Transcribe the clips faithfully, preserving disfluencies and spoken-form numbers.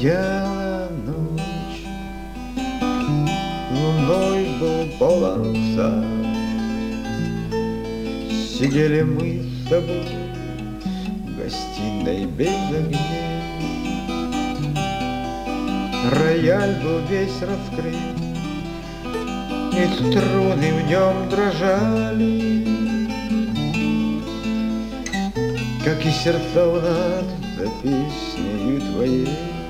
Стояла ночь, луной был полон сад. Сидели мы с тобой в гостиной без огней. Рояль был весь раскрыт, и струны в нем дрожали, как и сердца у нас за песнею твоей.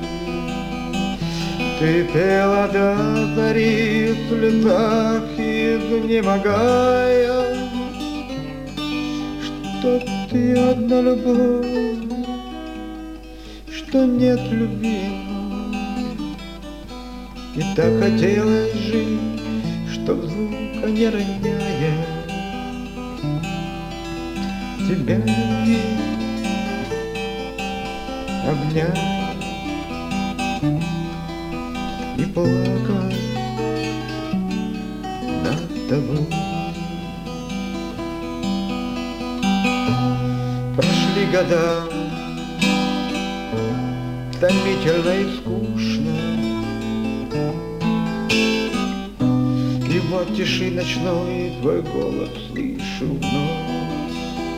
Ты пела до зари в слезах, изнемогая, что ты одна любовь, что нет любви. И так хотелось жить, чтоб звука не роняя тебя любить, обнять и плакать над тобой. Прошли года, томительно и скучно, и вот тиши ночной твой голос слышу вновь,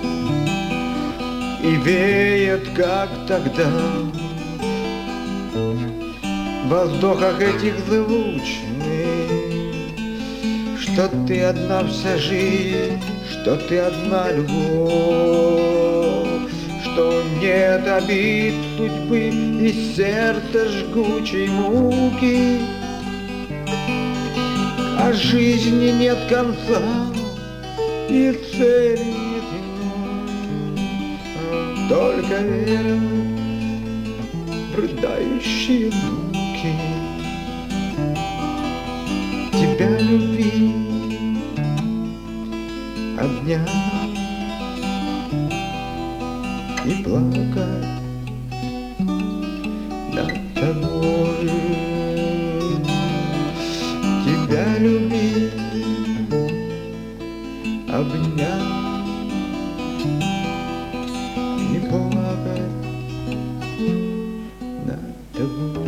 и веет, как тогда, в воздухах этих звучных, что ты одна вся жизнь, что ты одна любовь, что нет обид судьбы и сердца жгучей муки, а жизни нет конца и цели нет иной, только вера в рыдающие звуки. Тебя любить, обнять и плакать над тобой. Тебя любить, обнять и плакать над тобой.